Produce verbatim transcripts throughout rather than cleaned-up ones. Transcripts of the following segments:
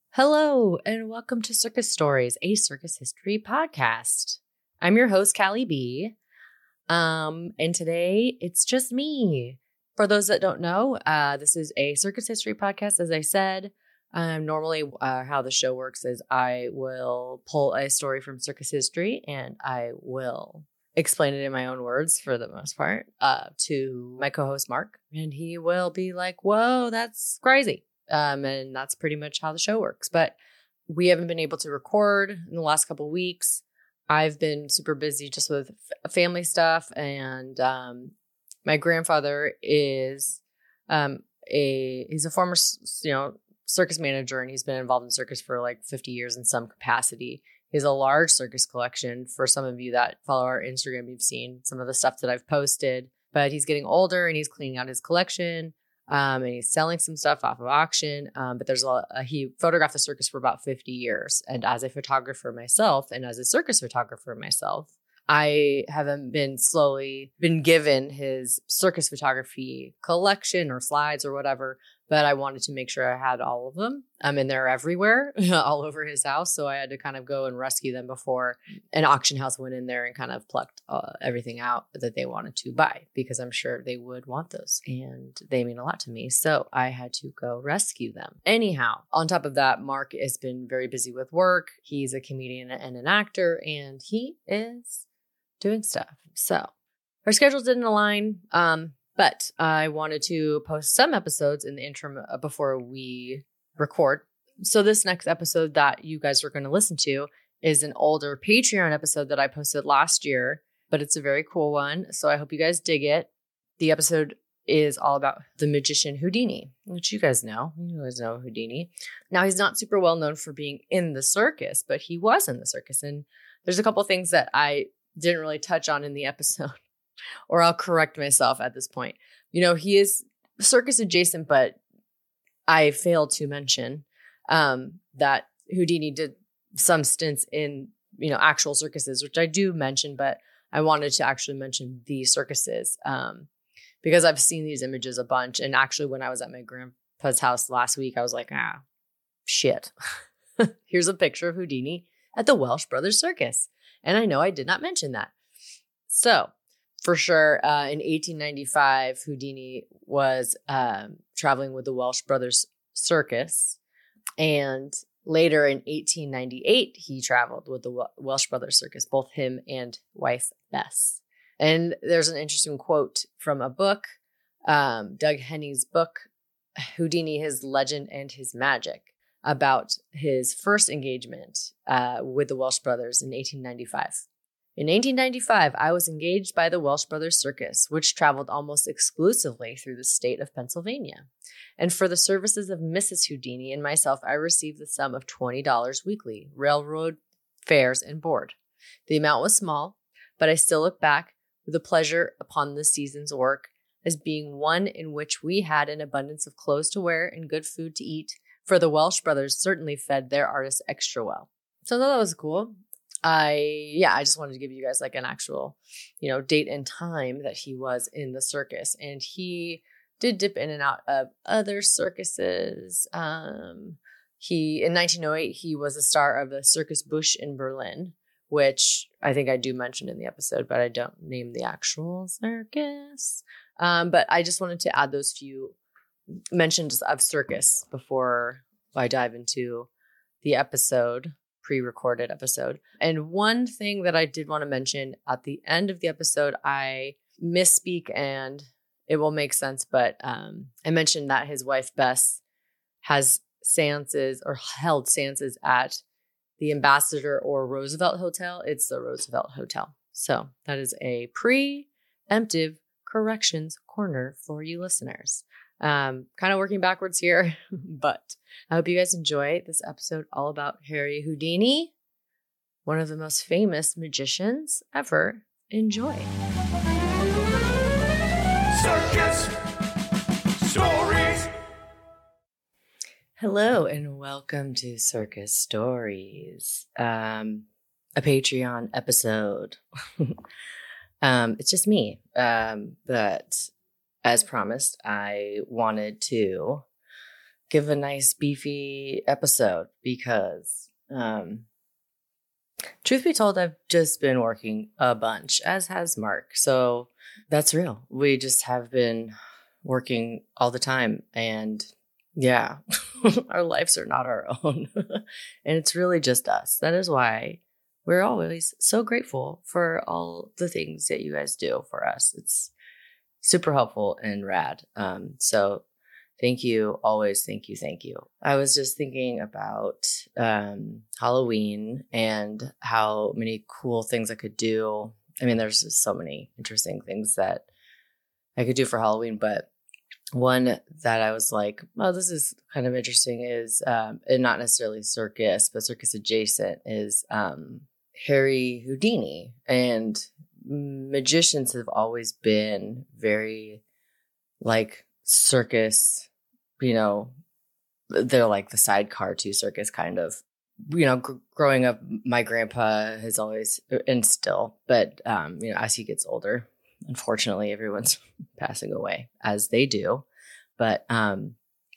Hello, and welcome to Circus Stories, a circus history podcast. I'm your host, Callie B. Um, and today it's just me. For those that don't know, uh, this is a circus history podcast, as I said. Um, normally, uh, how the show works is I will pull a story from circus history and I will explain it in my own words for the most part uh, to my co-host, Mark. And he will be like, whoa, that's crazy. Um, and that's pretty much how the show works. But we haven't been able to record in the last couple of weeks. I've been super busy just with f- family stuff. And um, my grandfather is um, a, he's a former, you know, circus manager, and he's been involved in circus for like fifty years in some capacity. He has a large circus collection. For some of you that follow our Instagram, you've seen some of the stuff that I've posted. But he's getting older and he's cleaning out his collection. Um, and he's selling some stuff off of auction. Um, but there's a, a, he photographed the circus for about fifty years. And as a photographer myself, and as a circus photographer myself, I haven't been slowly been given his circus photography collection or slides or whatever. But I wanted to make sure I had all of them. Um, and they're everywhere, all over his house. So I had to kind of go and rescue them before an auction house went in there and kind of plucked uh, everything out that they wanted to buy, because I'm sure they would want those and they mean a lot to me. So I had to go rescue them. Anyhow, on top of that, Mark has been very busy with work. He's a comedian and an actor, and he is doing stuff. So our schedules didn't align. Um, But I wanted to post some episodes in the interim before we record. So this next episode that you guys are going to listen to is an older Patreon episode that I posted last year, but it's a very cool one. So I hope you guys dig it. The episode is all about the magician Houdini, which you guys know. You guys know Houdini. Now, he's not super well known for being in the circus, but he was in the circus. And there's a couple things that I didn't really touch on in the episode. Or I'll correct myself at this point. You know, he is circus adjacent, but I failed to mention um, that Houdini did some stints in, you know, actual circuses, which I do mention, but I wanted to actually mention the circuses um, because I've seen these images a bunch. And actually, when I was at my grandpa's house last week, I was like, ah, shit. Here's a picture of Houdini at the Welsh Brothers Circus. And I know I did not mention that. So, for sure, uh, in eighteen ninety-five, Houdini was um, traveling with the Welsh Brothers Circus. And later in eighteen ninety-eight, he traveled with the Welsh Brothers Circus, both him and wife Bess. And there's an interesting quote from a book, um, Doug Hennie's book, Houdini, His Legend and His Magic, about his first engagement uh, with the Welsh Brothers in eighteen ninety-five. In eighteen ninety-five, I was engaged by the Welsh Brothers Circus, which traveled almost exclusively through the state of Pennsylvania. And for the services of Missus Houdini and myself, I received the sum of twenty dollars weekly, railroad fares and board. The amount was small, but I still look back with a pleasure upon the season's work as being one in which we had an abundance of clothes to wear and good food to eat, for the Welsh Brothers certainly fed their artists extra well. So that was cool. I, yeah, I just wanted to give you guys like an actual, you know, date and time that he was in the circus. And he did dip in and out of other circuses. Um, he, in nineteen oh eight, he was a star of the Circus Busch in Berlin, which I think I do mention in the episode, but I don't name the actual circus. Um, but I just wanted to add those few mentions of circus before I dive into the episode. Pre-recorded episode. And one thing that I did want to mention at the end of the episode, I misspeak and it will make sense, but um, I mentioned that his wife Bess has seances or held seances at the Ambassador or Roosevelt Hotel. It's the Roosevelt Hotel. So that is a preemptive corrections corner for you listeners. Um, kind of working backwards here, but I hope you guys enjoy this episode all about Harry Houdini, one of the most famous magicians ever. Enjoy. Circus Stories. Hello and welcome to Circus Stories, um, a Patreon episode. um, it's just me, um, but as promised, I wanted to give a nice beefy episode because, um, truth be told, I've just been working a bunch, as has Mark. So that's real. We just have been working all the time. And yeah, our lives are not our own. And it's really just us. That is why we're always so grateful for all the things that you guys do for us. It's super helpful and rad. Um, so thank you. Always thank you. Thank you. I was just thinking about um, Halloween and how many cool things I could do. I mean, there's just so many interesting things that I could do for Halloween, but one that I was like, well, this is kind of interesting is, um, and not necessarily circus, but circus adjacent, is um, Harry Houdini. And magicians have always been very like circus, you know, they're like the sidecar to circus kind of. You know, gr- growing up, my grandpa has always, and still, but, um, you know, as he gets older, unfortunately, everyone's passing away as they do. But um,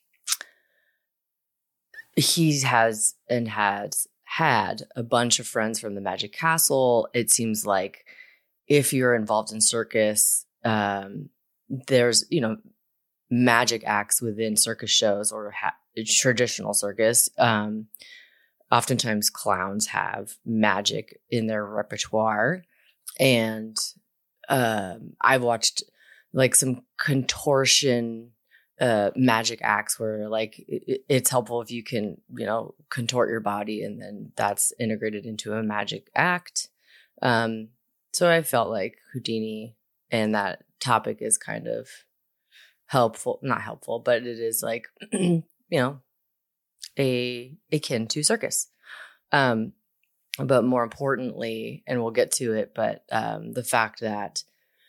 he has and has had a bunch of friends from the Magic Castle. It seems like if you're involved in circus, um, there's, you know, magic acts within circus shows or ha- traditional circus. Um, oftentimes clowns have magic in their repertoire. And um, I've watched like some contortion uh, magic acts where like it, it's helpful if you can, you know, contort your body and then that's integrated into a magic act. Um, so I felt like Houdini and that topic is kind of helpful, not helpful, but it is like, you know, a akin to circus. Um, but more importantly, and we'll get to it, but um, the fact that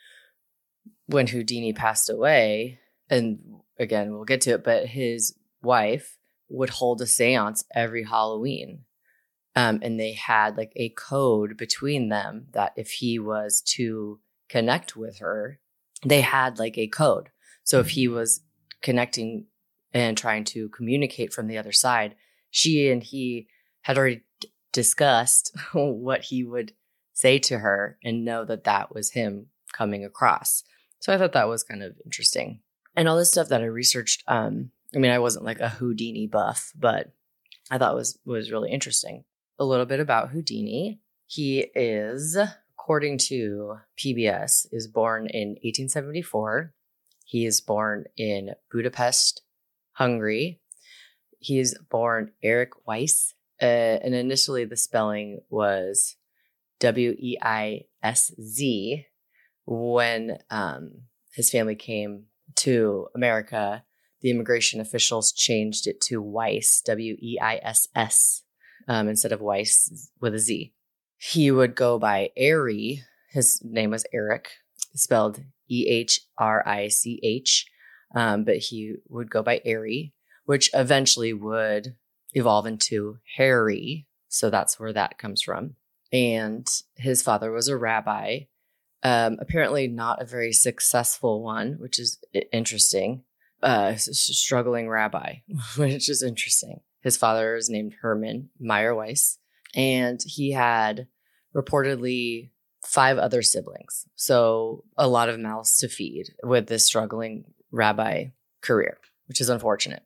when Houdini passed away, and again, we'll get to it, but his wife would hold a seance every Halloween. Um, and they had like a code between them that if he was to connect with her, they had like a code. So if he was connecting and trying to communicate from the other side, she and he had already d- discussed what he would say to her and know that that was him coming across. So I thought that was kind of interesting. And all this stuff that I researched, um, I mean, I wasn't like a Houdini buff, but I thought was was really interesting. A little bit about Houdini. He is, according to P B S, is born in eighteen seventy-four. He is born in Budapest, Hungary. He is born Eric Weiss. Uh, and initially the spelling was W E I S Z. When um, his family came to America, the immigration officials changed it to Weiss, W E I S S, um, instead of Weiss with a Z. He would go by Ari. His name was Eric, spelled E H R I C H, um, but he would go by Ari, which eventually would evolve into Harry. So that's where that comes from. And his father was a rabbi. Um, apparently not a very successful one, which is interesting. Uh, s- struggling rabbi, which is interesting. His father is named Herman Meyerweiss, and he had reportedly five other siblings. So a lot of mouths to feed with this struggling rabbi career, which is unfortunate.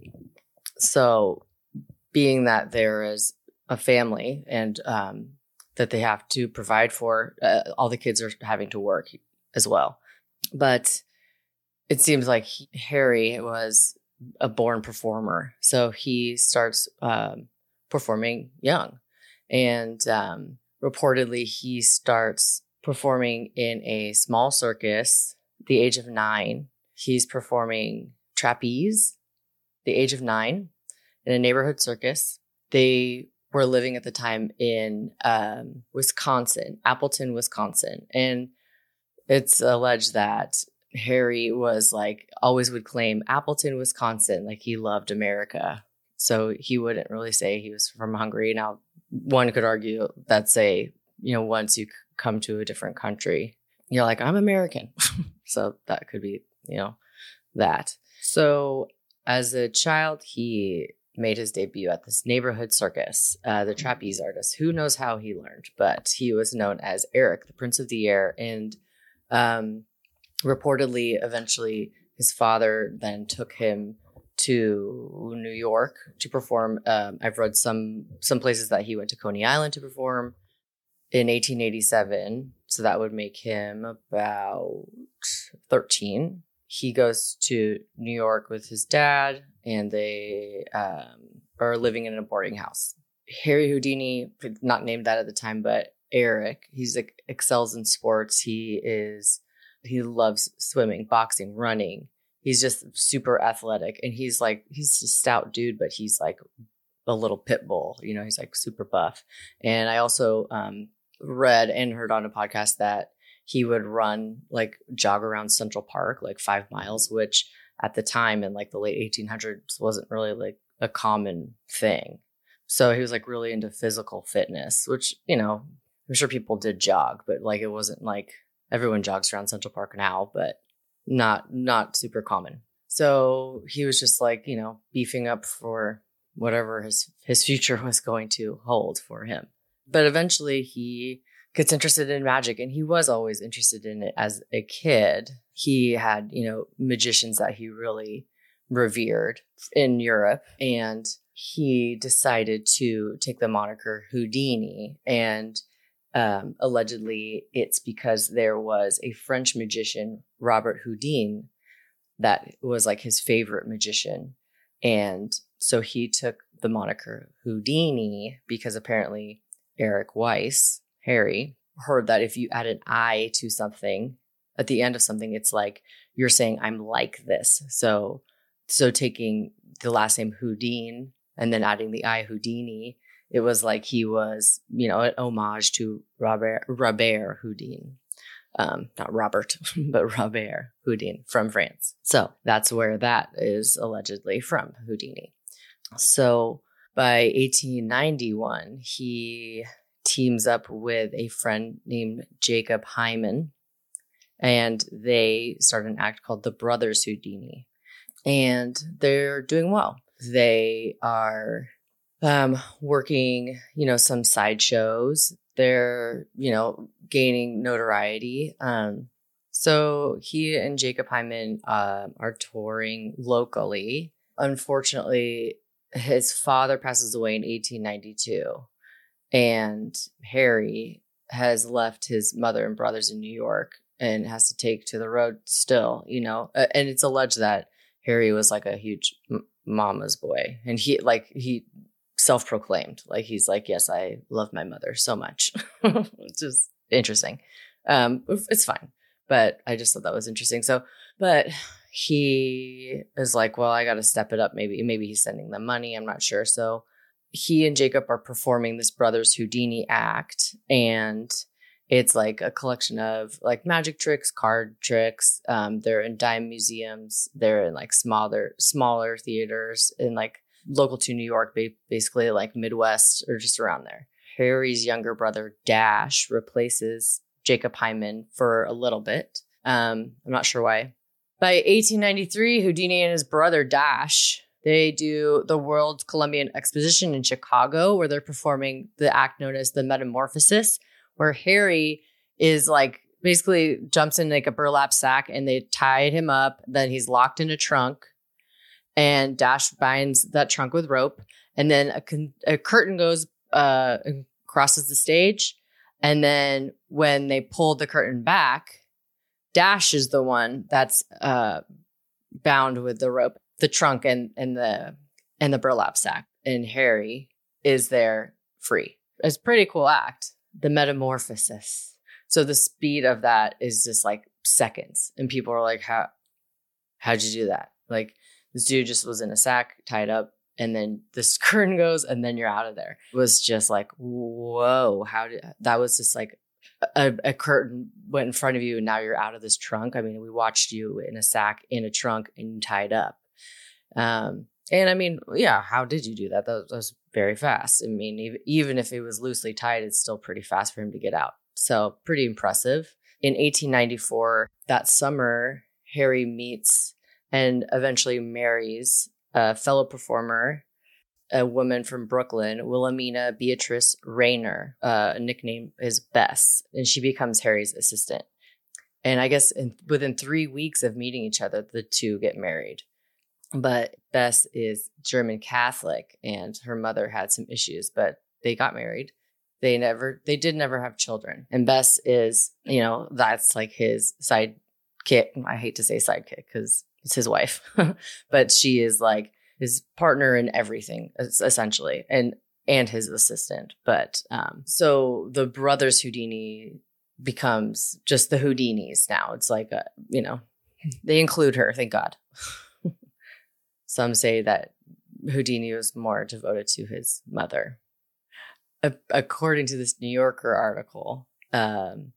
So being that there is a family and um, that they have to provide for, uh, all the kids are having to work as well. But it seems like he, Harry was a born performer. So he starts um, performing young. And um, reportedly, he starts performing in a small circus at the age of nine. He's performing trapeze the age of nine in a neighborhood circus. They were living at the time in um, Wisconsin, Appleton, Wisconsin. And it's alleged that Harry was like, always would claim Appleton, Wisconsin, like he loved America. So he wouldn't really say he was from Hungary. Now, one could argue that's a, you know, once you come to a different country, you're like, I'm American. So that could be, you know, that. So as a child, he made his debut at this neighborhood circus, uh, the trapeze artist. Who knows how he learned, but he was known as Eric, the Prince of the Air. And um, reportedly, eventually, his father then took him to New York to perform. Um, I've read some some places that he went to Coney Island to perform in eighteen eighty-seven. So that would make him about thirteen. He goes to New York with his dad, and they um, are living in a boarding house. Harry Houdini, not named that at the time, but Eric, he's like excels in sports. He is, he loves swimming, boxing, running. He's just super athletic, and he's like, he's a stout dude, but he's like a little pit bull. You know, he's like super buff. And I also um, read and heard on a podcast that he would run, like jog around Central Park, like five miles, which at the time in like the late eighteen hundreds wasn't really like a common thing. So he was like really into physical fitness, which, you know, I'm sure people did jog, but like it wasn't like everyone jogs around Central Park now, but not not super common. So he was just like, you know, beefing up for whatever his his future was going to hold for him. But eventually he gets interested in magic, and he was always interested in it as a kid. He had, you know, magicians that he really revered in Europe, and he decided to take the moniker Houdini. And um, allegedly it's because there was a French magician, Robert Houdin, that was like his favorite magician. And so he took the moniker Houdini because apparently Eric Weiss, Harry, heard that if you add an I to something at the end of something, it's like you're saying I'm like this. So, so taking the last name Houdin and then adding the I, Houdini, it was like he was, you know, an homage to Robert Robert Houdin, um, not Robert, but Robert Houdin from France. So that's where that is allegedly from, Houdini. So by eighteen ninety-one, he teams up with a friend named Jacob Hyman, and they start an act called the Brothers Houdini, and they're doing well. They are um, working, you know, some sideshows. They're, you know, gaining notoriety. Um, so he and Jacob Hyman uh, are touring locally. Unfortunately, his father passes away in eighteen ninety-two. And Harry has left his mother and brothers in New York and has to take to the road still, you know, uh, and it's alleged that Harry was like a huge m- mama's boy. And he like he self-proclaimed, like he's like, yes, I love my mother so much. It's just interesting. Um, it's fine. But I just thought that was interesting. So, but he is like, well, I got to step it up. Maybe, maybe he's sending them money. I'm not sure. So he and Jacob are performing this Brothers Houdini act, and it's like a collection of like magic tricks, card tricks. Um, they're in dime museums. They're in like smaller, smaller theaters in like local to New York, basically like Midwest or just around there. Harry's younger brother, Dash, replaces Jacob Hyman for a little bit. Um, I'm not sure why. By eighteen ninety-three, Houdini and his brother, Dash, they do the World Columbian Exposition in Chicago, where they're performing the act known as the Metamorphosis, where Harry is like basically jumps in like a burlap sack and they tied him up. Then he's locked in a trunk, and Dash binds that trunk with rope. And then a, con- a curtain goes uh, crosses the stage. And then when they pull the curtain back, Dash is the one that's uh, bound with the rope, the trunk and, and the and the burlap sack. And Harry is there free. It's a pretty cool act. The Metamorphosis. So the speed of that is just like seconds. And people are like, how, how'd you do that? Like this dude just was in a sack tied up, and then this curtain goes and then you're out of there. It was just like, whoa, how did that was just like a, a curtain went in front of you and now you're out of this trunk. I mean, we watched you in a sack in a trunk and tied up. Um, and I mean, yeah, how did you do that? That was, that was very fast. I mean, even, even if it was loosely tied, it's still pretty fast for him to get out. So pretty impressive. In eighteen ninety-four, that summer, Harry meets and eventually marries a fellow performer, a woman from Brooklyn, Wilhelmina Beatrice Rayner. Uh, nickname is Bess, and she becomes Harry's assistant. And I guess in, within three weeks of meeting each other, the two get married. But Bess is German Catholic, and her mother had some issues, but they got married. They never, they did never have children. And Bess is, you know, that's like his sidekick. I hate to say sidekick because it's his wife, but she is like his partner in everything, essentially, and and his assistant. But um, so the brothers Houdini becomes just the Houdinis now. It's like, a, you know, they include her, thank God. Some say that Houdini was more devoted to his mother. According to this New Yorker article, um,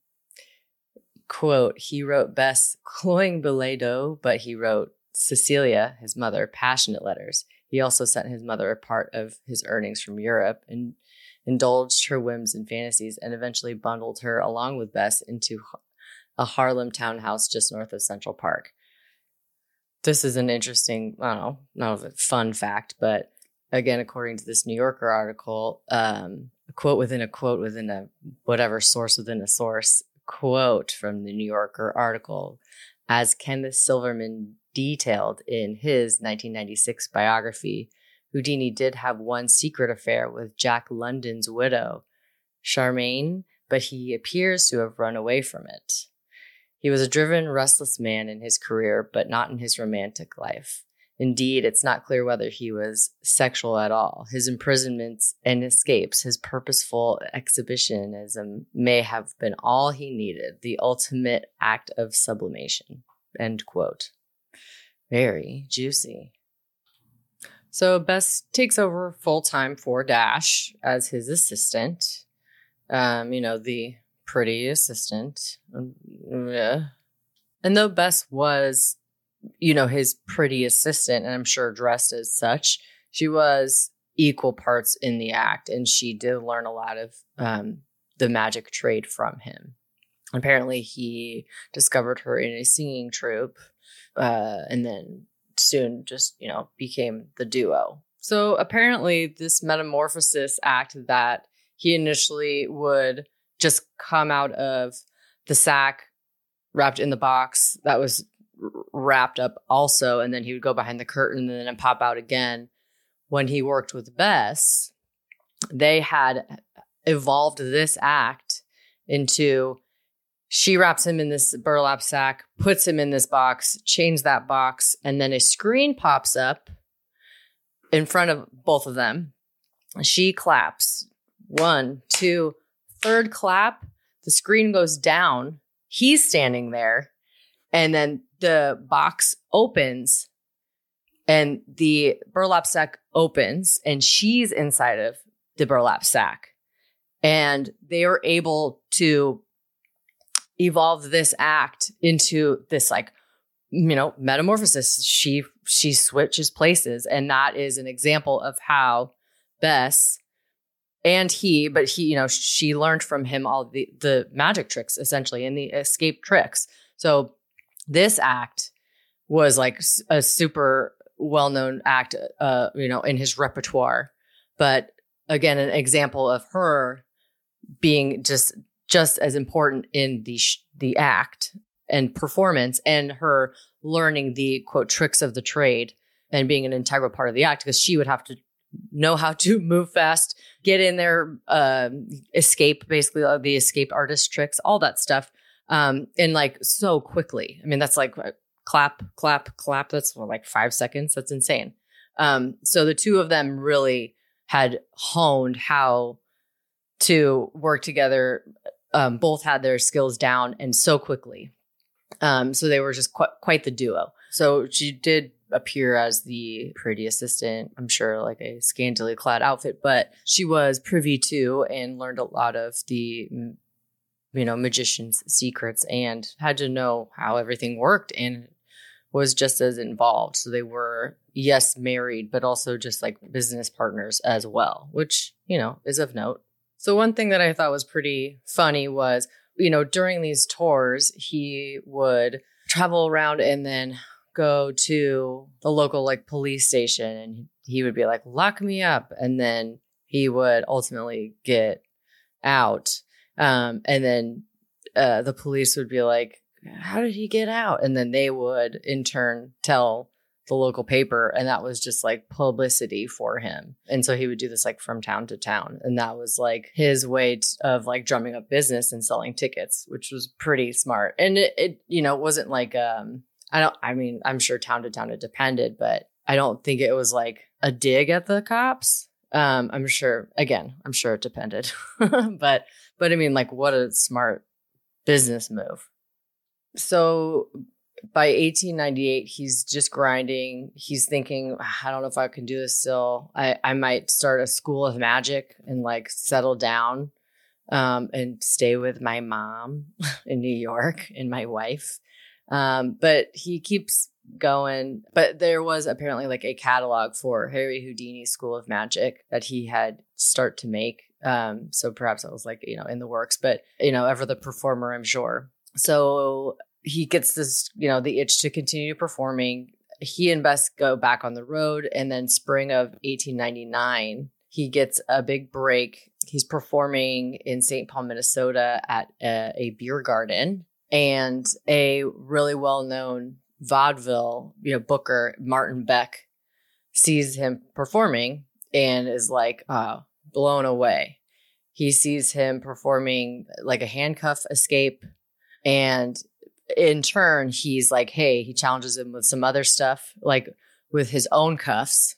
quote, he wrote Bess cloying billet doux, but he wrote Cecilia, his mother, passionate letters. He also sent his mother a part of his earnings from Europe and indulged her whims and fantasies, and eventually bundled her along with Bess into a Harlem townhouse just north of Central Park. This is an interesting, I don't know, not a fun fact, but again, according to this New Yorker article, um, a quote within a quote within a whatever source within a source, quote from the New Yorker article, as Kenneth Silverman detailed in his nineteen ninety-six biography, Houdini did have one secret affair with Jack London's widow, Charmaine, but he appears to have run away from it. He was a driven, restless man in his career, but not in his romantic life. Indeed, it's not clear whether he was sexual at all. His imprisonments and escapes, his purposeful exhibitionism may have been all he needed, the ultimate act of sublimation. End quote. Very juicy. So Bess takes over full-time for Dash as his assistant. Um, you know, the pretty assistant. Yeah. And though Bess was, you know, his pretty assistant, and I'm sure dressed as such, she was equal parts in the act, and she did learn a lot of um, the magic trade from him. Apparently, he discovered her in a singing troupe, uh, and then soon just, you know, became the duo. So apparently, this metamorphosis act that he initially would just come out of the sack wrapped in the box that was wrapped up also, and then he would go behind the curtain and then pop out again. When he worked with Bess, they had evolved this act into, she wraps him in this burlap sack, puts him in this box, chains that box, and then a screen pops up in front of both of them. She claps. One, two, third clap, the screen goes down. He's standing there, and then the box opens and the burlap sack opens, and she's inside of the burlap sack. And they are able to evolve this act into this, like, you know, metamorphosis. She, she switches places. And that is an example of how Bess and he, but he, you know, she learned from him all the, the magic tricks, essentially, and the escape tricks. So this act was like a super well-known act, uh, you know, in his repertoire. But again, an example of her being just just as important in the sh- the act and performance, and her learning the, quote, tricks of the trade and being an integral part of the act, because she would have to know how to move fast, get in there, uh, escape, basically uh, the escape artist tricks, all that stuff. Um, and like so quickly. I mean, that's like uh, clap, clap, clap. That's well, like five seconds. That's insane. Um, so the two of them really had honed how to work together. Um, both had their skills down, and so quickly. Um, so they were just qu- quite the duo. So she did appear as the pretty assistant, I'm sure, like a scantily clad outfit, but she was privy to and learned a lot of the, you know, magician's secrets, and had to know how everything worked, and was just as involved. So they were, yes, married, but also just like business partners as well, which, you know, is of note. So one thing that I thought was pretty funny was, you know, during these tours, he would travel around and then go to the local like police station and he would be like, lock me up. And then he would ultimately get out. Um, and then uh, the police would be like, how did he get out? And then they would in turn tell the local paper. And that was just like publicity for him. And so he would do this like from town to town. And that was like his way t- of like drumming up business and selling tickets, which was pretty smart. And it, it, you know, it wasn't like, um, I don't, I mean, I'm sure town to town it depended, but I don't think it was like a dig at the cops. Um, I'm sure, again, I'm sure it depended, but, but I mean, like what a smart business move. So by eighteen ninety-eight, he's just grinding. He's thinking, I don't know if I can do this still. I, I might start a school of magic and like settle down um, and stay with my mom in New York and my wife. Um, but he keeps going. But there was apparently like a catalog for Harry Houdini's School of Magic that he had start to make. Um, so perhaps it was like, you know, in the works, but, you know, ever the performer, I'm sure. So he gets this, you know, the itch to continue performing. He and Bess go back on the road. And then spring of eighteen ninety-nine, he gets a big break. He's performing in Saint Paul, Minnesota at a, a beer garden. And a really well-known vaudeville, you know, booker, Martin Beck, sees him performing and is like, oh, blown away. He sees him performing like a handcuff escape. And in turn, he's like, hey, he challenges him with some other stuff, like with his own cuffs.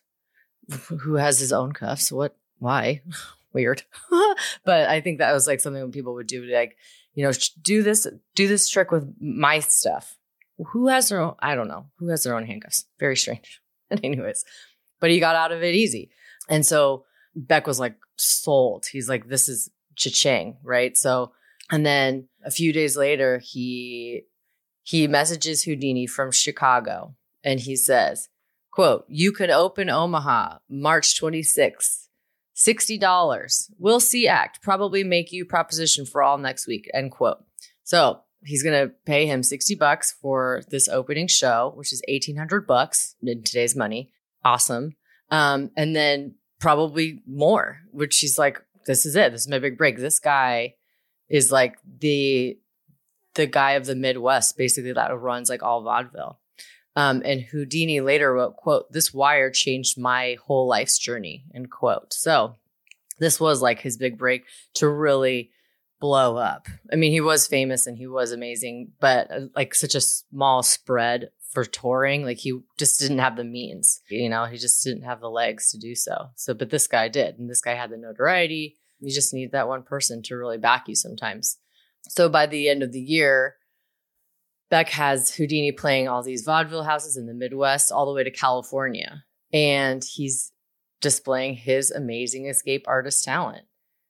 Who has his own cuffs? What? Why? Weird. But I think that was like something when people would do, like, you know, do this, do this trick with my stuff. Who has their own? I don't know. Who has their own handcuffs? Very strange. And anyways, but he got out of it easy. And so Beck was like sold. He's like, this is cha-ching, right? So, and then a few days later, he he messages Houdini from Chicago, and he says, quote, you can open Omaha March twenty-sixth, sixty dollars. We'll see act. Probably make you proposition for all next week, end quote. So he's going to pay him sixty bucks for this opening show, which is eighteen hundred bucks in today's money. Awesome. Um, and then probably more, which he's like, this is it. This is my big break. This guy is like the the guy of the Midwest, basically, that runs like all vaudeville. Um, and Houdini later wrote, quote, this wire changed my whole life's journey, end quote. So this was like his big break to really blow up. I mean, he was famous and he was amazing, but uh, like such a small spread for touring, like he just didn't have the means, you know, he just didn't have the legs to do so. So, but this guy did, and this guy had the notoriety. You just need that one person to really back you sometimes. So by the end of the year, Beck has Houdini playing all these vaudeville houses in the Midwest all the way to California. And he's displaying his amazing escape artist talent.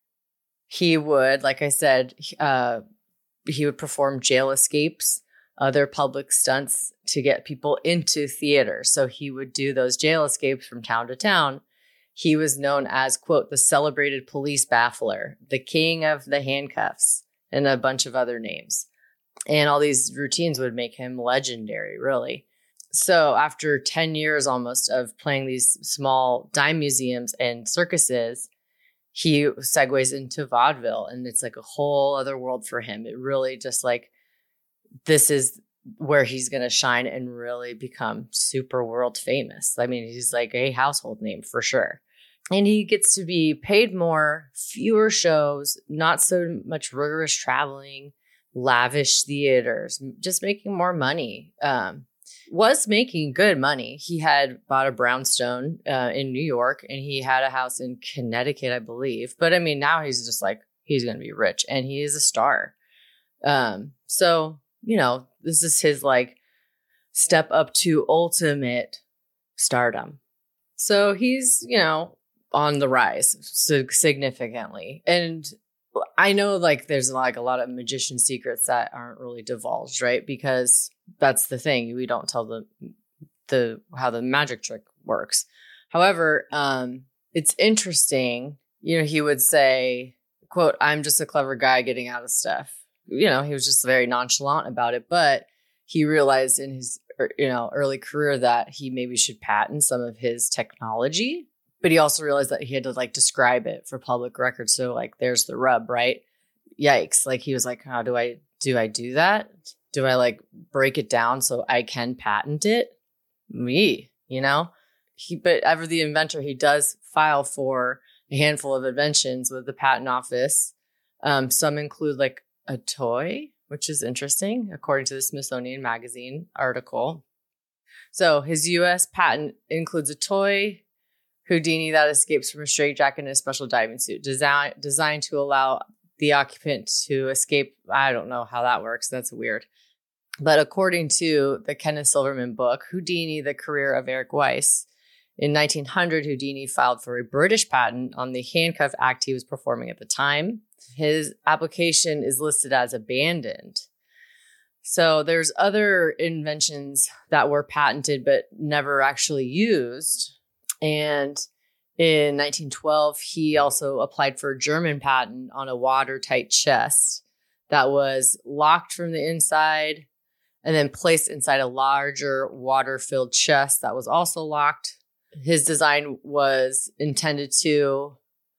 He would, like I said, uh, he would perform jail escapes, other public stunts to get people into theater. So he would do those jail escapes from town to town. He was known as, quote, the celebrated police baffler, the king of the handcuffs, and a bunch of other names. And all these routines would make him legendary, really. So after ten years almost of playing these small dime museums and circuses, he segues into vaudeville, and it's like a whole other world for him. It really just like, this is where he's going to shine and really become super world famous. I mean, he's like a household name for sure. And he gets to be paid more, fewer shows, not so much rigorous traveling, lavish theaters, just making more money. Um, was making good money. He had bought a brownstone uh, in New York, and he had a house in Connecticut, I believe. But I mean, now he's just like, he's going to be rich, and he is a star. Um, so, you know, this is his like step up to ultimate stardom. So he's, you know, on the rise so significantly. And I know like there's like a lot of magician secrets that aren't really divulged, right? Because that's the thing. We don't tell the the how the magic trick works. However, um, it's interesting. You know, he would say, quote, I'm just a clever guy getting out of stuff. You know, he was just very nonchalant about it. But he realized in his you know, early career that he maybe should patent some of his technology, but he also realized that he had to like describe it for public record. So like, there's the rub, right? Yikes. Like he was like, how do I, do I do that? Do I like break it down so I can patent it? Me, you know, he, but ever the inventor, he does file for a handful of inventions with the patent office. Um, some include like a toy, which is interesting, according to the Smithsonian Magazine article. So his U S patent includes a toy Houdini that escapes from a straitjacket in a special diving suit, design, designed to allow the occupant to escape. I don't know how that works. That's weird. But according to the Kenneth Silverman book, Houdini, The Career of Eric Weiss, in nineteen hundred, Houdini filed for a British patent on the handcuff act he was performing at the time. His application is listed as abandoned. So there's other inventions that were patented but never actually used. And in nineteen twelve, he also applied for a German patent on a watertight chest that was locked from the inside and then placed inside a larger water-filled chest that was also locked. His design was intended to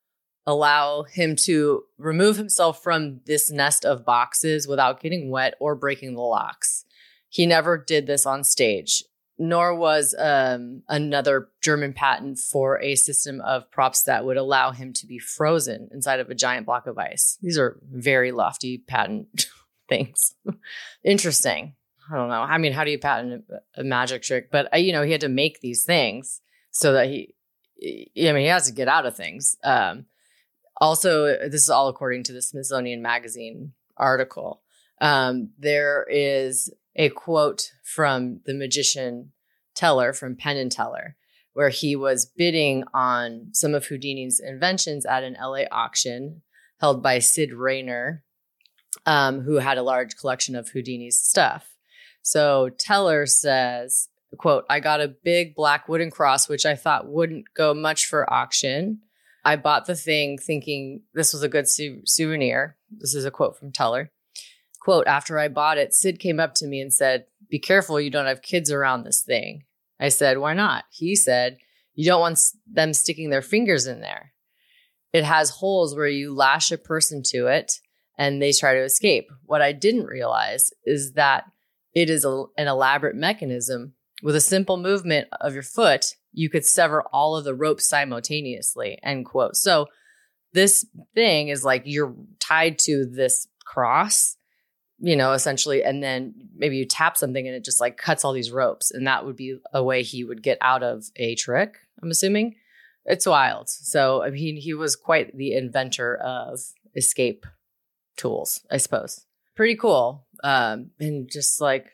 allow him to remove himself from this nest of boxes without getting wet or breaking the locks. He never did this on stage, nor was um, another German patent for a system of props that would allow him to be frozen inside of a giant block of ice. These are very lofty patent things. Interesting. I don't know. I mean, how do you patent a, a magic trick? But, uh, you know, he had to make these things so that he, I mean, he has to get out of things. Um, Also, this is all according to the Smithsonian Magazine article. Um, there is a quote from the magician Teller from Penn and Teller, where he was bidding on some of Houdini's inventions at an L A auction held by Sid Rayner, um, who had a large collection of Houdini's stuff. So Teller says, quote, "I got a big black wooden cross, which I thought wouldn't go much for auction. I bought the thing thinking this was a good su- souvenir. This is a quote from Teller. Quote, "After I bought it, Sid came up to me and said, 'Be careful you don't have kids around this thing.' I said, 'Why not?' He said, 'You don't want them sticking their fingers in there. It has holes where you lash a person to it and they try to escape. What I didn't realize is that it is a, an elaborate mechanism. With a simple movement of your foot, you could sever all of the ropes simultaneously," end quote. So this thing is like you're tied to this cross, you know, essentially, and then maybe you tap something and it just like cuts all these ropes. And that would be a way he would get out of a trick, I'm assuming. It's wild. So I mean, he was quite the inventor of escape tools, I suppose. Pretty cool. Um, and just like,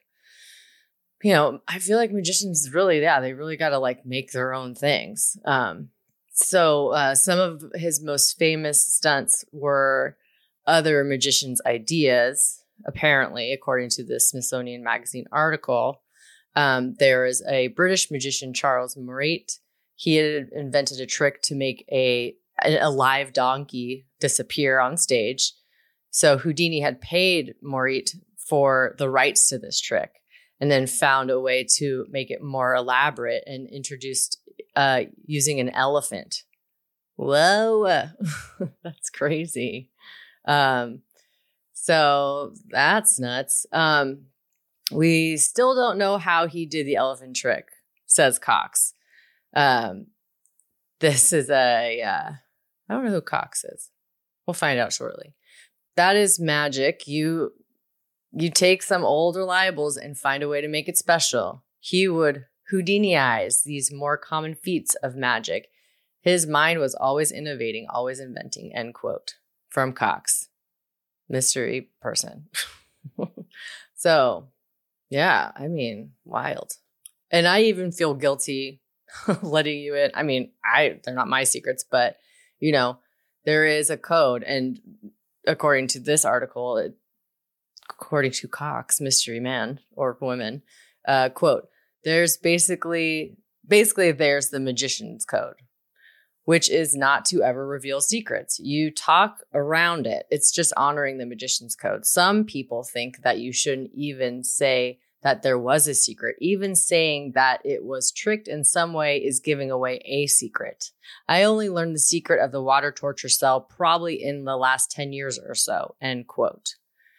you know, I feel like magicians really, yeah, they really got to like make their own things. Um, so uh, some of his most famous stunts were other magicians' ideas, apparently, according to the Smithsonian Magazine article. Um, there is a British magician, Charles Morait. He had invented a trick to make a, a live donkey disappear on stage. So Houdini had paid Morait for the rights to this trick, and then found a way to make it more elaborate and introduced uh, using an elephant. Whoa, that's crazy. Um, so that's nuts. Um, we still don't know how he did the elephant trick, says Cox. Um, this is a, uh, I don't know who Cox is. We'll find out shortly. That is magic. You... You take some old reliables and find a way to make it special. He would Houdiniize these more common feats of magic. His mind was always innovating, always inventing, end quote. From Cox. Mystery person. So, yeah, I mean, wild. And I even feel guilty letting you in. I mean, I they're not my secrets, but, you know, there is a code. And according to this article, it according to Cox, mystery man or woman, uh, quote, there's basically, basically there's the magician's code, which is not to ever reveal secrets. You talk around it. It's just honoring the magician's code. Some people think that you shouldn't even say that there was a secret. Even saying that it was tricked in some way is giving away a secret. I only learned the secret of the water torture cell probably in the last ten years or so, end quote.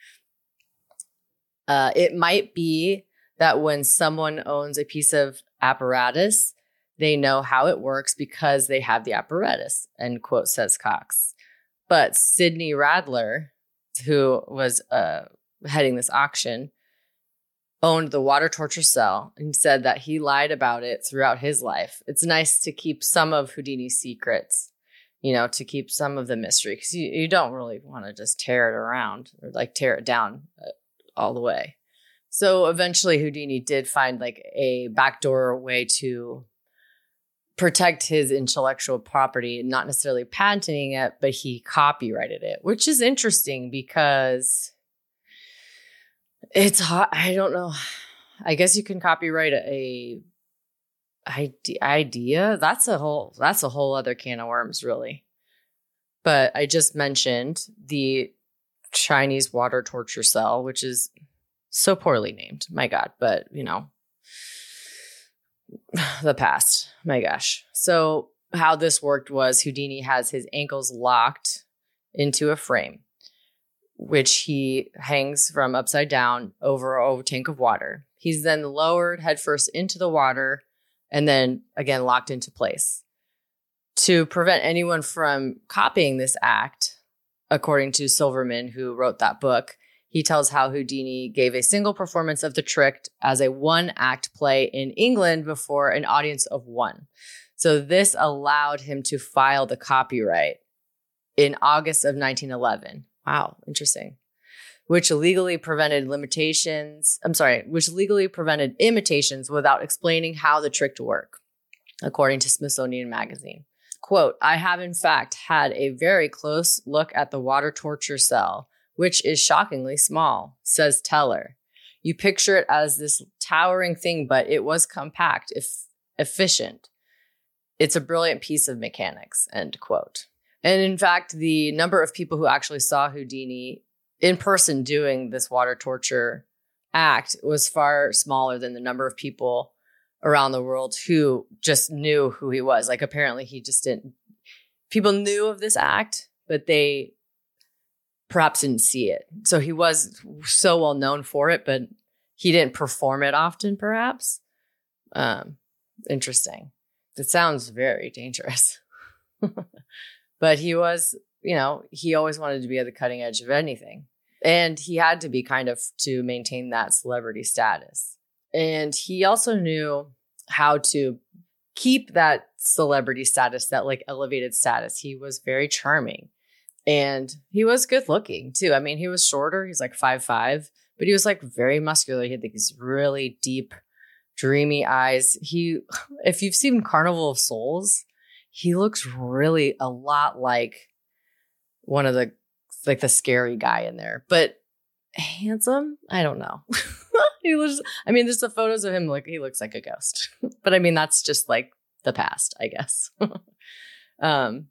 Uh, it might be that when someone owns a piece of apparatus, they know how it works because they have the apparatus, end quote, says Cox. But Sidney Radler, who was uh, heading this auction, owned the water torture cell and said that he lied about it throughout his life. It's nice to keep some of Houdini's secrets, you know, to keep some of the mystery, because you, you don't really want to just tear it around or like tear it down all the way. So eventually Houdini did find like a backdoor way to protect his intellectual property, not necessarily patenting it, but he copyrighted it, which is interesting because it's hot. I don't know. I guess you can copyright a, a idea. That's a whole, that's a whole other can of worms, really. But I just mentioned the Chinese water torture cell, which is so poorly named. My God. But, you know, the past. My gosh. So how this worked was Houdini has his ankles locked into a frame, which he hangs from upside down over a tank of water. He's then lowered headfirst into the water and then again locked into place. To prevent anyone from copying this act, according to Silverman, who wrote that book, he tells how Houdini gave a single performance of the trick as a one-act play in England before an audience of one. So this allowed him to file the copyright in August of nineteen eleven. Wow, interesting. Which legally prevented limitations, I'm sorry, which legally prevented imitations without explaining how the trick to work, according to Smithsonian Magazine. Quote, I have in fact had a very close look at the water torture cell, which is shockingly small, says Teller. You picture it as this towering thing, but it was compact, if efficient. It's a brilliant piece of mechanics, end quote. And in fact, the number of people who actually saw Houdini in person doing this water torture act was far smaller than the number of people around the world who just knew who he was. Like, apparently he just didn't, people knew of this act, but they perhaps didn't see it. So he was so well known for it, but he didn't perform it often, perhaps. Um, interesting. It sounds very dangerous. But he was, you know, he always wanted to be at the cutting edge of anything. And he had to be kind of to maintain that celebrity status. And he also knew how to keep that celebrity status, that like elevated status. He was very charming. And he was good looking too. I mean, he was shorter. He's like five five, but he was like very muscular. He had these really deep, dreamy eyes. He, if you've seen Carnival of Souls, he looks really a lot like one of the, like the scary guy in there, but handsome. I don't know. He looks, I mean, there's the photos of him. Like he looks like a ghost, but I mean, that's just like the past, I guess. um,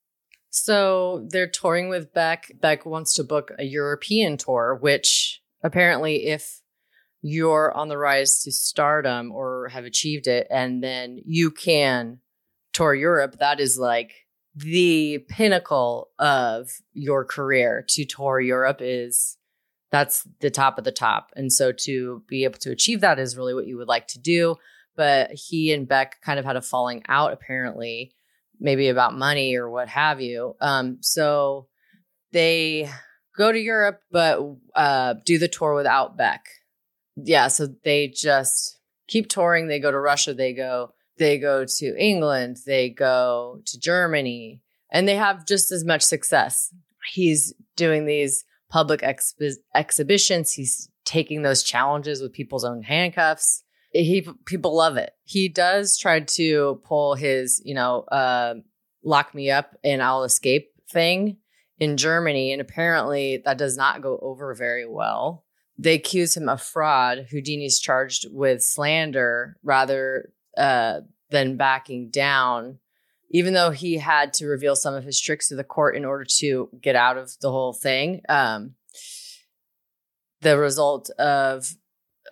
So they're touring with Beck. Beck wants to book a European tour, which apparently if you're on the rise to stardom or have achieved it, and then you can tour Europe, that is like the pinnacle of your career. To tour Europe is, that's the top of the top. And so to be able to achieve that is really what you would like to do. But he and Beck kind of had a falling out, apparently, maybe about money or what have you. Um, so they go to Europe, but uh, do the tour without Beck. Yeah, so they just keep touring. They go to Russia. They go, they go to England. They go to Germany. And they have just as much success. He's doing these public expi- exhibitions. He's taking those challenges with people's own handcuffs. He people love it. He does try to pull his, you know, uh, lock me up and I'll escape thing in Germany. And apparently that does not go over very well. They accuse him of fraud. Houdini's charged with slander rather uh, than backing down, even though he had to reveal some of his tricks to the court in order to get out of the whole thing. Um, the result of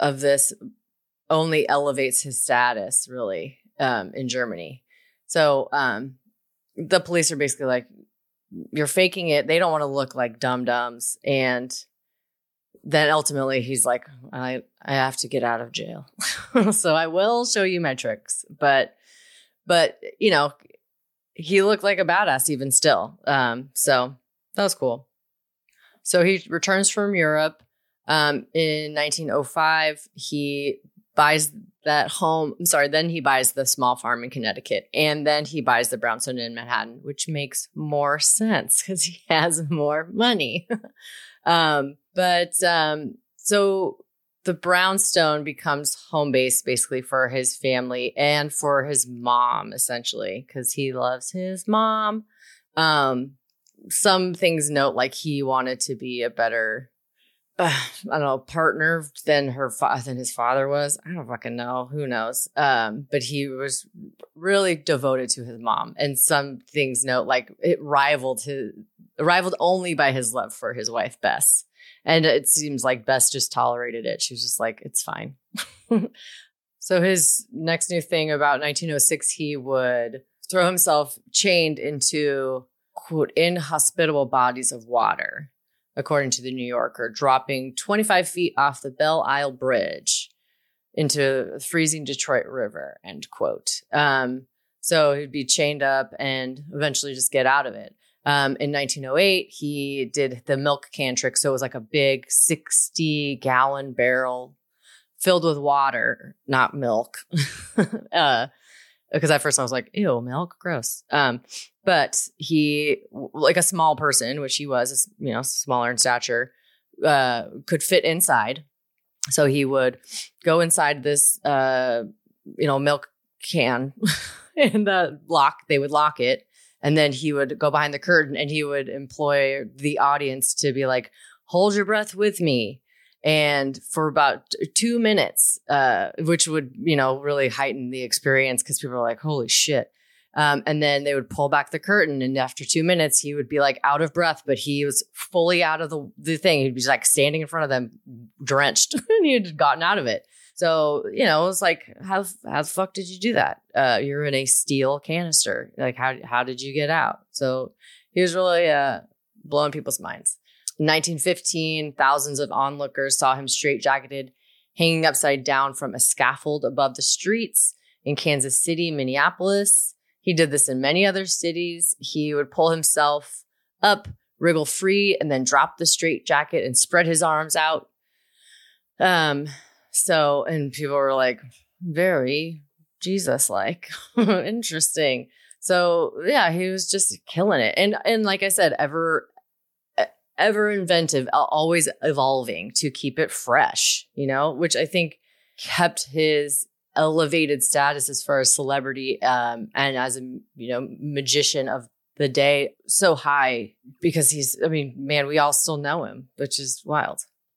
of this only elevates his status, really, um, in Germany. So um, the police are basically like, you're faking it. They don't want to look like dum-dums. And then ultimately he's like, I, I have to get out of jail. So I will show you my tricks. But, but you know, he looked like a badass even still. Um, so that was cool. So he returns from Europe. Um, in nineteen oh five, he buys that home. I'm sorry. Then he buys the small farm in Connecticut, and then he buys the brownstone in Manhattan, which makes more sense because he has more money. um, but um, so the brownstone becomes home base basically for his family and for his mom, essentially, because he loves his mom. Um, some things note like he wanted to be a better Uh, I don't know, partner than her fa- than his father was. I don't fucking know. Who knows? Um, but he was really devoted to his mom. And some things note like it rivaled his rivaled only by his love for his wife, Bess. And it seems like Bess just tolerated it. She was just like, it's fine. So his next new thing about nineteen oh six, he would throw himself chained into, quote, inhospitable bodies of water, according to the New Yorker, dropping twenty-five feet off the Belle Isle Bridge into the freezing Detroit River, end quote. Um, so he'd be chained up and eventually just get out of it. Um, in nineteen oh eight, he did the milk can trick. So it was like a big sixty gallon barrel filled with water, not milk. uh, because at first I was like, ew, milk, gross. Um, but he, like a small person, which he was, you know, smaller in stature, uh, could fit inside. So he would go inside this, uh, you know, milk can and the lock, they would lock it. And then he would go behind the curtain and he would employ the audience to be like, hold your breath with me. And for about two minutes, uh, which would, you know, really heighten the experience because people are like, holy shit. Um, and then they would pull back the curtain. And after two minutes, he would be like out of breath, but he was fully out of the, the thing. He'd be like standing in front of them, drenched, and he had gotten out of it. So, you know, it was like, how, how the fuck did you do that? Uh, you're in a steel canister. Like, how, how did you get out? So he was really uh, blowing people's minds. In nineteen fifteen, thousands of onlookers saw him straitjacketed, hanging upside down from a scaffold above the streets in Kansas City, Minneapolis. He did this in many other cities. He would pull himself up, wriggle free, and then drop the straitjacket and spread his arms out. Um, so, and people were like, very Jesus-like. Interesting. So, yeah, he was just killing it. And, and like I said, ever... ever inventive, always evolving to keep it fresh, you know, which I think kept his elevated status as far as celebrity um, and as a, you know, magician of the day so high because he's, I mean, man, we all still know him, which is wild.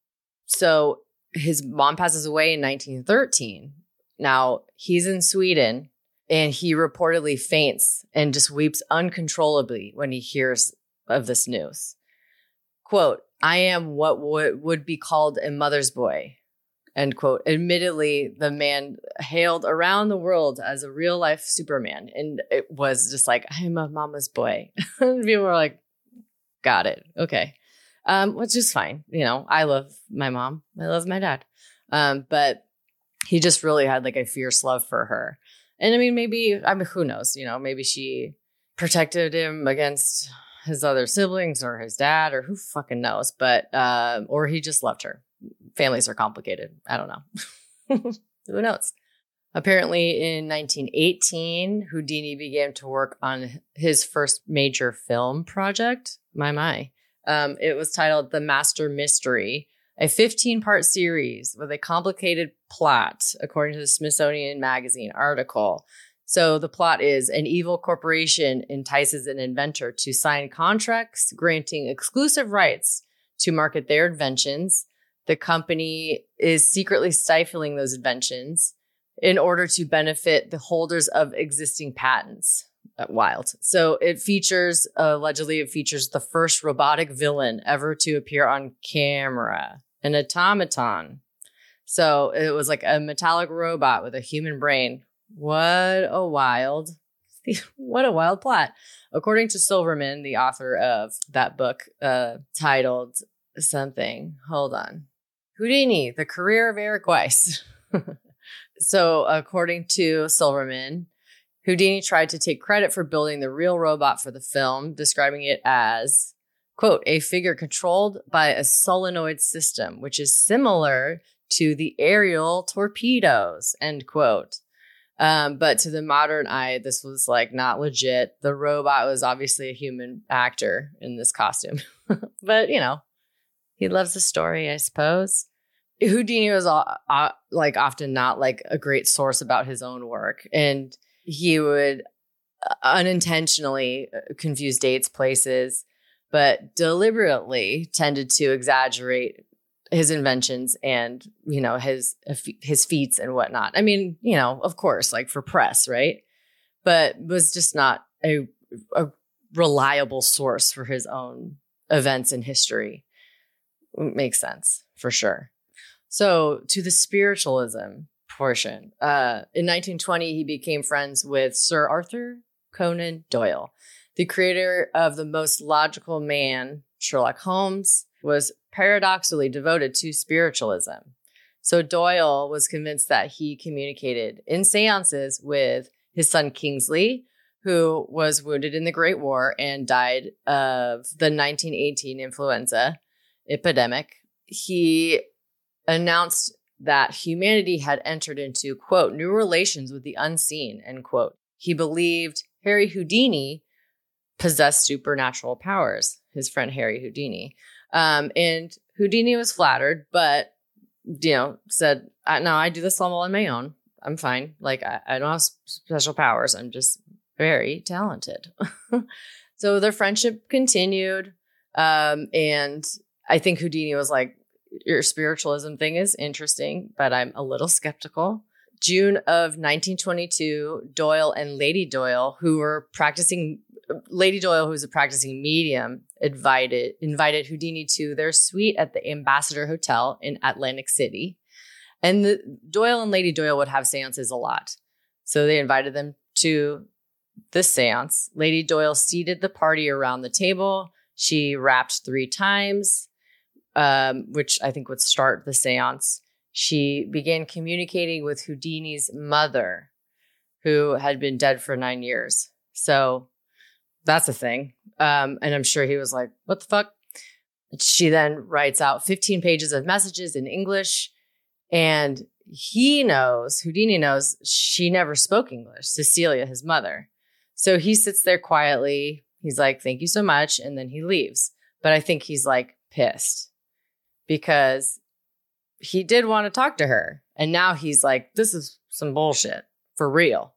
So his mom passes away in nineteen thirteen. Now he's in Sweden and he reportedly faints and just weeps uncontrollably when he hears of this news. Quote, I am what w- would be called a mother's boy, end quote. Admittedly, the man hailed around the world as a real life Superman. And it was just like, I'm a mama's boy. And people were like, got it. Okay. Um, which is fine. You know, I love my mom. I love my dad. Um, but he just really had like a fierce love for her. And I mean, maybe, I mean, who knows, you know, maybe she protected him against his other siblings or his dad or who fucking knows, but, uh, or he just loved her. Families are complicated. I don't know. Who knows? Apparently in nineteen eighteen, Houdini began to work on his first major film project. My, my. Um, it was titled The Master Mystery, a fifteen part series with a complicated plot, according to the Smithsonian Magazine article. So the plot is an evil corporation entices an inventor to sign contracts granting exclusive rights to market their inventions. The company is secretly stifling those inventions in order to benefit the holders of existing patents. Wild. So it features, uh, allegedly it features the first robotic villain ever to appear on camera, an automaton. So it was like a metallic robot with a human brain. What a wild, what a wild plot. According to Silverman, the author of that book, uh, titled something, hold on, Houdini, The Career of Eric Weiss. So according to Silverman, Houdini tried to take credit for building the real robot for the film, describing it as, quote, a figure controlled by a solenoid system, which is similar to the aerial torpedoes, end quote. Um, but to the modern eye, this was like not legit. The robot was obviously a human actor in this costume. But, you know, he loves the story, I suppose. Houdini was uh, uh, like often not like a great source about his own work. And he would unintentionally confuse dates, places, but deliberately tended to exaggerate his inventions and, you know, his his feats and whatnot. I mean, you know, of course, like for press, right? But was just not a, a reliable source for his own events in history. Makes sense, for sure. So to the spiritualism portion. Uh, in nineteen twenty, he became friends with Sir Arthur Conan Doyle. The creator of The Most Logical Man, Sherlock Holmes, was paradoxically devoted to spiritualism. So Doyle was convinced that he communicated in seances with his son Kingsley, who was wounded in the Great War and died of the nineteen eighteen influenza epidemic. He announced that humanity had entered into, quote, new relations with the unseen, end quote. He believed Harry Houdini possessed supernatural powers, his friend Harry Houdini. Um, and Houdini was flattered, but, you know, said, no, I do this all on my own. I'm fine. Like, I, I don't have special powers. I'm just very talented. So their friendship continued. Um, and I think Houdini was like, your spiritualism thing is interesting, but I'm a little skeptical. June of nineteen twenty-two, Doyle and Lady Doyle, who were practicing, Lady Doyle, who was a practicing medium, invited invited Houdini to their suite at the Ambassador Hotel in Atlantic City. And the, Doyle and Lady Doyle would have seances a lot. So they invited them to this seance. Lady Doyle seated the party around the table. She rapped three times. Um, which I think would start the seance. She began communicating with Houdini's mother, who had been dead for nine years. So that's a thing. Um, and I'm sure he was like, what the fuck? She then writes out fifteen pages of messages in English. And he knows, Houdini knows, she never spoke English, Cecilia, his mother. So he sits there quietly. He's like, thank you so much. And then he leaves. But I think he's like pissed, because he did want to talk to her. And now he's like, this is some bullshit for real.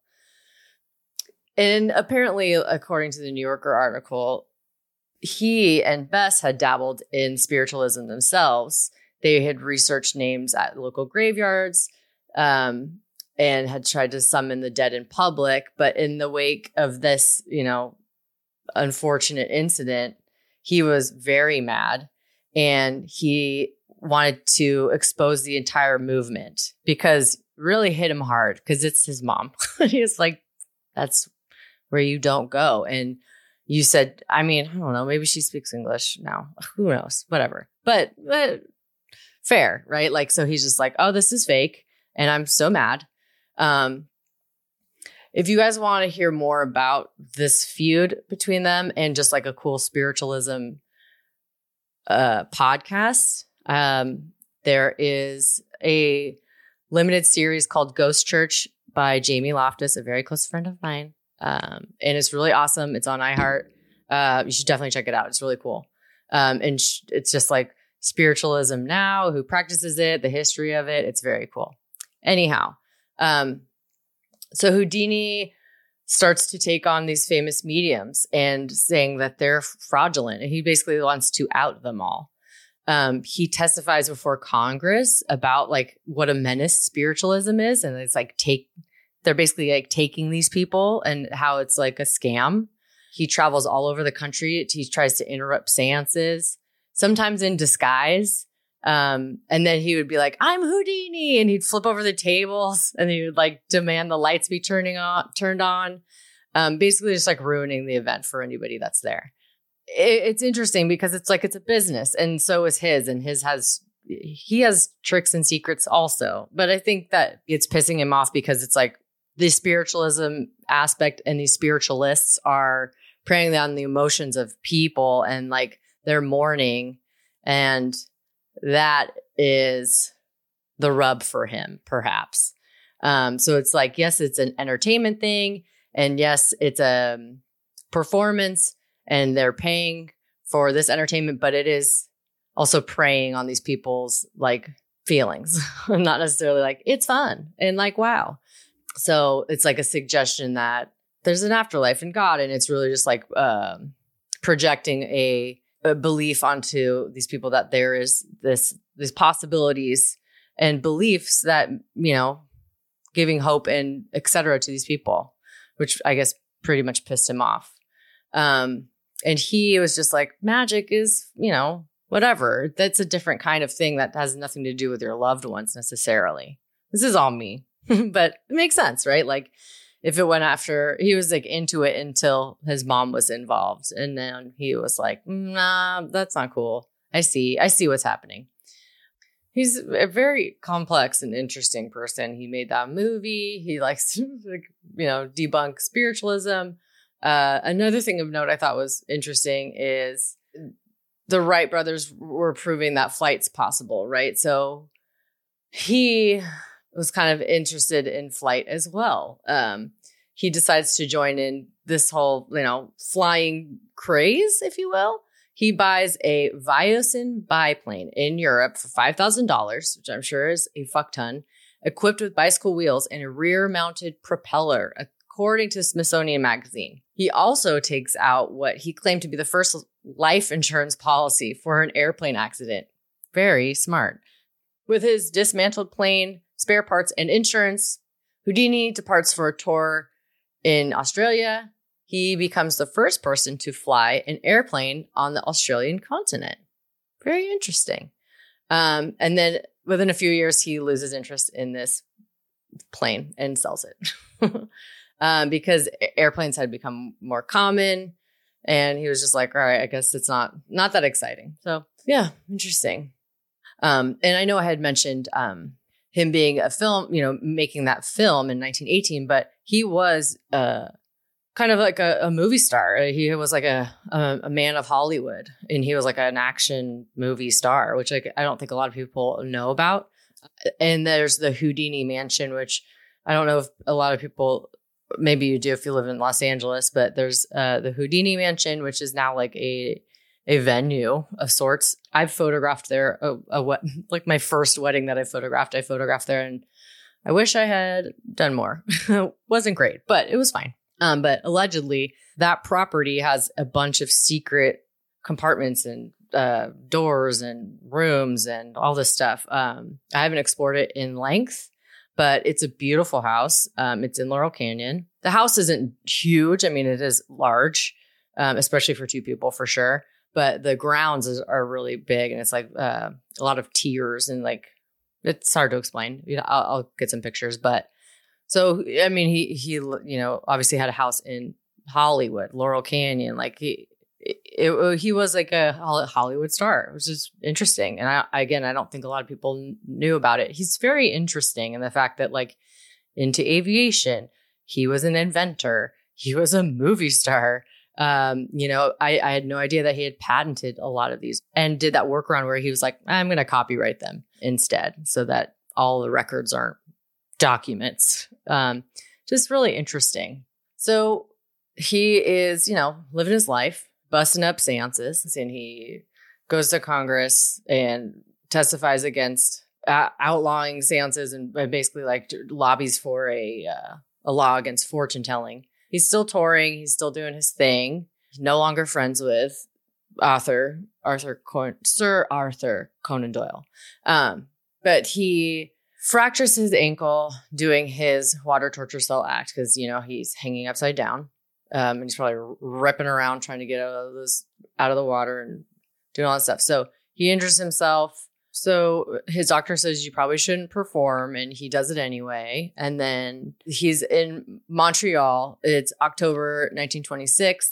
And apparently, according to the New Yorker article, he and Bess had dabbled in spiritualism themselves. They had researched names at local graveyards um, and had tried to summon the dead in public. But in the wake of this, you know, unfortunate incident, he was very mad. And he wanted to expose the entire movement, because really hit him hard, because it's his mom. He was like, that's where you don't go. And you said, I mean, I don't know, maybe she speaks English now. Who knows? Whatever. But, but fair, right? Like, so he's just like, oh, this is fake. And I'm so mad. Um, if you guys want to hear more about this feud between them and just like a cool spiritualism uh, podcast, um, there is a limited series called Ghost Church by Jamie Loftus, a very close friend of mine. Um, and it's really awesome. It's on iHeart. Uh, you should definitely check it out. It's really cool. Um, and sh- it's just like spiritualism now, who practices it, the history of it. It's very cool. Anyhow, um, so Houdini starts to take on these famous mediums and saying that they're fraudulent. And he basically wants to out them all. Um, he testifies before Congress about like what a menace spiritualism is. And it's like, take, they're basically like taking these people and how it's like a scam. He travels all over the country. He tries to interrupt seances, sometimes in disguise, Um, and then he would be like, I'm Houdini. And he'd flip over the tables and he would like demand the lights be turning on, turned on. Um, basically just like ruining the event for anybody that's there. It, it's interesting because it's like, it's a business and so is his, and his has, he has tricks and secrets also. But I think that it's pissing him off because it's like the spiritualism aspect and these spiritualists are preying on the emotions of people and like they're mourning, and that is the rub for him, perhaps. Um, so it's like, yes, it's an entertainment thing. And yes, it's a performance and they're paying for this entertainment, but it is also preying on these people's like feelings, not necessarily like it's fun and like, wow. So it's like a suggestion that there's an afterlife in God. And it's really just like um, projecting a, a belief onto these people that there is this, these possibilities and beliefs that, you know, giving hope and et cetera to these people, which I guess pretty much pissed him off. Um, and he was just like, magic is, you know, whatever. That's a different kind of thing that has nothing to do with your loved ones necessarily. This is all me, but it makes sense, right? Like if it went after, he was like into it until his mom was involved. And then he was like, nah, that's not cool. I see. I see what's happening. He's a very complex and interesting person. He made that movie. He likes to, like, you know, debunk spiritualism. Uh, another thing of note I thought was interesting is the Wright brothers were proving that flight's possible, right? So he was kind of interested in flight as well. Um, he decides to join in this whole, you know, flying craze, if you will. He buys a Viocin biplane in Europe for five thousand dollars, which I'm sure is a fuck ton, equipped with bicycle wheels and a rear-mounted propeller, according to Smithsonian Magazine. He also takes out what he claimed to be the first life insurance policy for an airplane accident. Very smart. With his dismantled plane, spare parts, and insurance, Houdini departs for a tour in Australia. He becomes the first person to fly an airplane on the Australian continent. Very interesting. Um, and then within a few years, he loses interest in this plane and sells it um, because airplanes had become more common. And he was just like, all right, I guess it's not not that exciting. So yeah, interesting. Um, and I know I had mentioned um, him being a film, you know, making that film in nineteen eighteen, but he was uh, kind of like a, a movie star. He was like a, a a man of Hollywood, and he was like an action movie star, which like I don't think a lot of people know about. And there's the Houdini Mansion, which I don't know if a lot of people, maybe you do if you live in Los Angeles, but there's uh, the Houdini Mansion, which is now like a a venue of sorts. I've photographed there, a, a what like my first wedding that I photographed. I photographed there, and I wish I had done more. Wasn't great, but it was fine. Um, but allegedly, that property has a bunch of secret compartments and uh, doors and rooms and all this stuff. Um, I haven't explored it in length, but it's a beautiful house. Um, it's in Laurel Canyon. The house isn't huge. I mean, it is large, um, especially for two people for sure. But the grounds is, are really big, and it's like uh, a lot of tiers, and like it's hard to explain. You know, I'll, I'll get some pictures, but so I mean, he he you know obviously had a house in Hollywood, Laurel Canyon. Like he it, it, he was like a Hollywood star, which is interesting. And I again, I don't think a lot of people knew about it. He's very interesting in the fact that like into aviation, he was an inventor, he was a movie star. Um, you know, I, I had no idea that he had patented a lot of these and did that workaround where he was like, I'm going to copyright them instead so that all the records aren't documents. Um, just really interesting. So he is, you know, living his life, busting up seances, and he goes to Congress and testifies against uh, outlawing seances and basically like lobbies for a, uh, a law against fortune telling. He's still touring. He's still doing his thing. He's no longer friends with author Arthur Con- Sir Arthur Conan Doyle. Um, but he fractures his ankle doing his water torture cell act because, you know, he's hanging upside down. Um, and he's probably ripping around trying to get out of this out of the water and doing all that stuff. So he injures himself, So his doctor says you probably shouldn't perform, and he does it anyway. And then he's in Montreal. It's October nineteen twenty-six.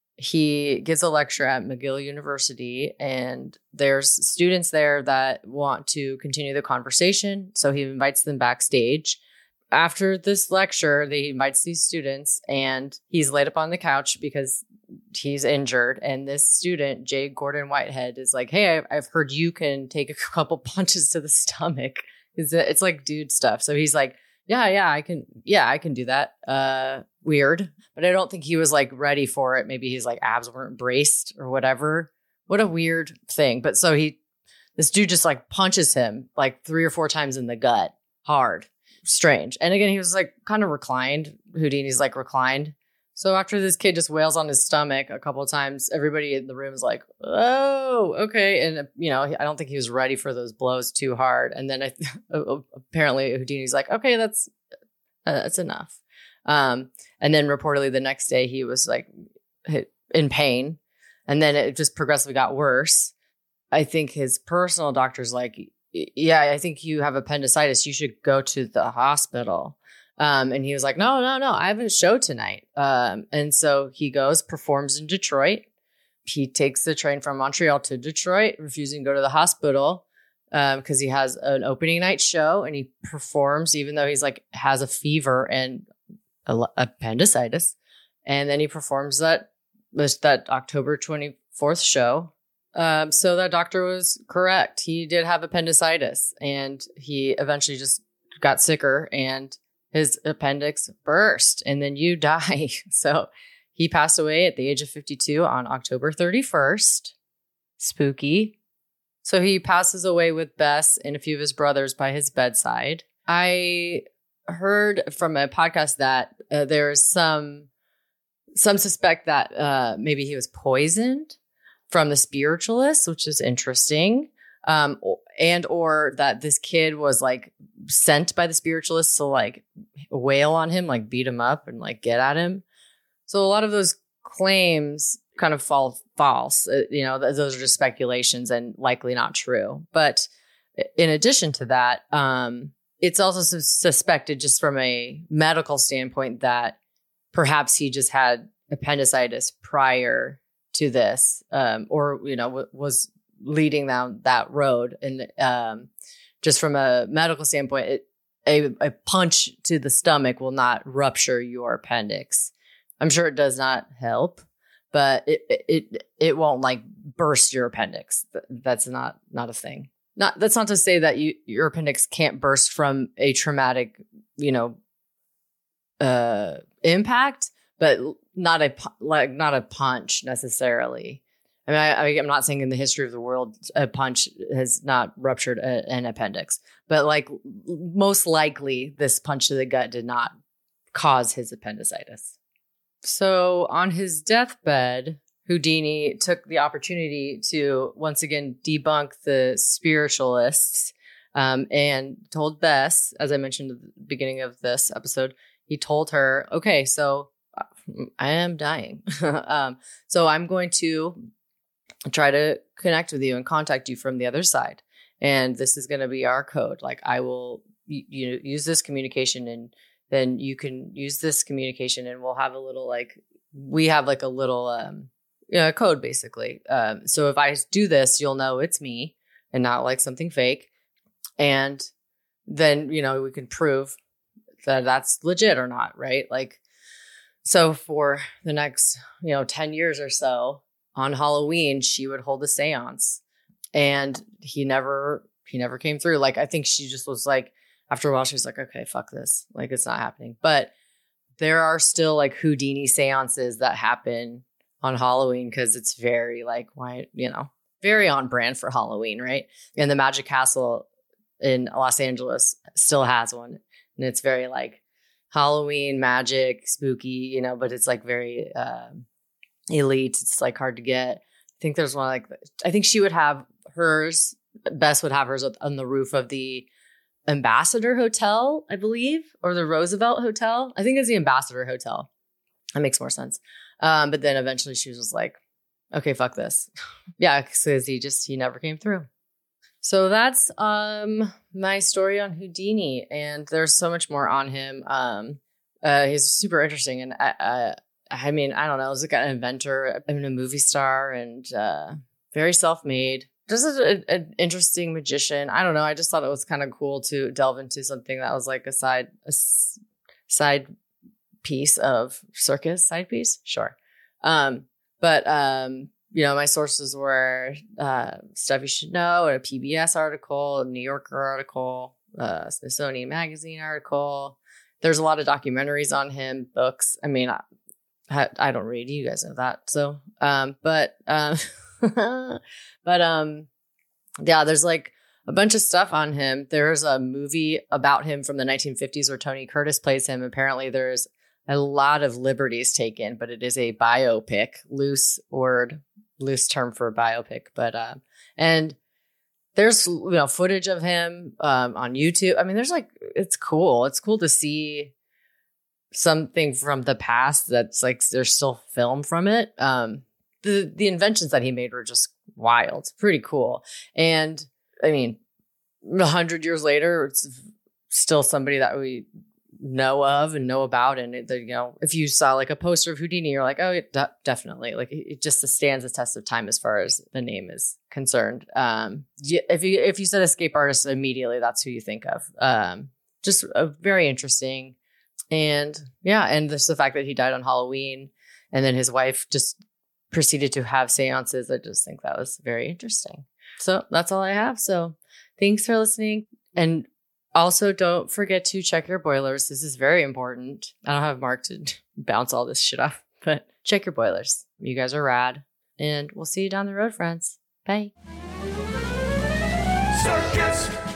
He gives a lecture at McGill University, and there's students there that want to continue the conversation. So he invites them backstage. After this lecture, he invites these students, and he's laid up on the couch because he's injured. And this student, Jay Gordon Whitehead, is like, hey, I've heard you can take a couple punches to the stomach. It's, it's like dude stuff. So he's like, yeah, yeah, I can. Yeah, I can do that. Uh, weird. But I don't think he was like ready for it. Maybe his like abs weren't braced or whatever. What a weird thing. But so he, this dude just like punches him like three or four times in the gut hard. Strange. And again, he was like kind of reclined. Houdini's like reclined. So after this kid just wails on his stomach a couple of times, everybody in the room is like, oh, okay. And, you know, I don't think he was ready for those blows too hard. And then I th- apparently Houdini's like, okay, that's, uh, that's enough. Um, and then reportedly the next day he was like hit in pain. And then it just progressively got worse. I think his personal doctor's like, yeah, I think you have appendicitis. You should go to the hospital. Um, and he was like, no, no, no, I have a show tonight. Um, and so he goes, performs in Detroit. He takes the train from Montreal to Detroit, refusing to go to the hospital because um, he has an opening night show, and he performs even though he's like has a fever and a, appendicitis. And then he performs that that October twenty-fourth show. Um, so that doctor was correct. He did have appendicitis, and he eventually just got sicker, and his appendix burst, and then you die. So he passed away at the age of fifty-two on October thirty-first. Spooky. So he passes away with Bess and a few of his brothers by his bedside. I heard from a podcast that uh, there's some, some suspect that uh, maybe he was poisoned from the spiritualists, which is interesting. Um, and or that this kid was like sent by the spiritualists to like wail on him, like beat him up and like get at him. So a lot of those claims kind of fall false. Uh, you know, th- those are just speculations and likely not true. But in addition to that, um, it's also su- suspected just from a medical standpoint that perhaps he just had appendicitis prior to this, um, or, you know, w- was leading down that road. And um, just from a medical standpoint, it, a, a punch to the stomach will not rupture your appendix. I'm sure it does not help, but it it it won't like burst your appendix. That's not not a thing. Not that's not to say that you your appendix can't burst from a traumatic, you know, uh, impact, but not a like not a punch necessarily. I mean, I, I, I'm not saying in the history of the world a punch has not ruptured a, an appendix, but like most likely this punch to the gut did not cause his appendicitis. So on his deathbed, Houdini took the opportunity to once again debunk the spiritualists um, and told Bess, as I mentioned at the beginning of this episode, he told her, okay, so I am dying. um, so I'm going to try to connect with you and contact you from the other side. And this is going to be our code. Like I will you, you know, use this communication, and then you can use this communication, and we'll have a little like, we have like a little um, you know, code basically. Um, so if I do this, you'll know it's me and not like something fake. And then, you know, we can prove that that's legit or not. Right. Like, so for the next, you know, ten years or so, on Halloween, she would hold a seance, and he never, he never came through. Like, I think she just was like, after a while, she was like, okay, fuck this. Like, it's not happening. But there are still like Houdini seances that happen on Halloween because it's very like, why, you know, very on brand for Halloween. Right. And the Magic Castle in Los Angeles still has one. And it's very like Halloween, magic, spooky, you know, but it's like very, um, elite. It's like hard to get. I think there's one like, I think she would have hers, Bess would have hers on the roof of the Ambassador Hotel, I believe, or the Roosevelt Hotel. I think it's the Ambassador Hotel. That makes more sense. Um, but then eventually she was just like, okay, fuck this. Yeah, because he just, he never came through. So that's um my story on Houdini, and there's so much more on him. Um, uh, he's super interesting, and I, I, I mean, I don't know, he's like an inventor, I mean, a movie star, and uh, very self-made. Just an interesting magician. I don't know. I just thought it was kind of cool to delve into something that was like a side, a s- side piece of circus. Side piece, sure. Um, but um, you know, my sources were uh, Stuff You Should Know, a P B S article, a New Yorker article, a Smithsonian Magazine article. There's a lot of documentaries on him, books. I mean, I, I don't read. You guys know that. So, um, but. Um, but um yeah, there's like a bunch of stuff on him. There's a movie about him from the nineteen fifties where Tony Curtis plays him. Apparently there's a lot of liberties taken, but it is a biopic, loose word, loose term for biopic. But uh and there's, you know, footage of him um on YouTube. I mean, there's like, it's cool. It's cool to see something from the past that's like there's still film from it. Um The the inventions that he made were just wild, pretty cool. And I mean, a hundred years later, it's still somebody that we know of and know about. And it, you know, if you saw like a poster of Houdini, you're like, oh, de- definitely. Like it just stands the test of time as far as the name is concerned. Um, if you if you said escape artist, immediately that's who you think of. Um, just a very interesting, and yeah, and just the fact that he died on Halloween, and then his wife just proceeded to have seances. I just think that was very interesting. So that's all I have. So thanks for listening. And also don't forget to check your boilers. This is very important. I don't have Mark to bounce all this shit off, but check your boilers. You guys are rad. And we'll see you down the road, friends. Bye. Circus.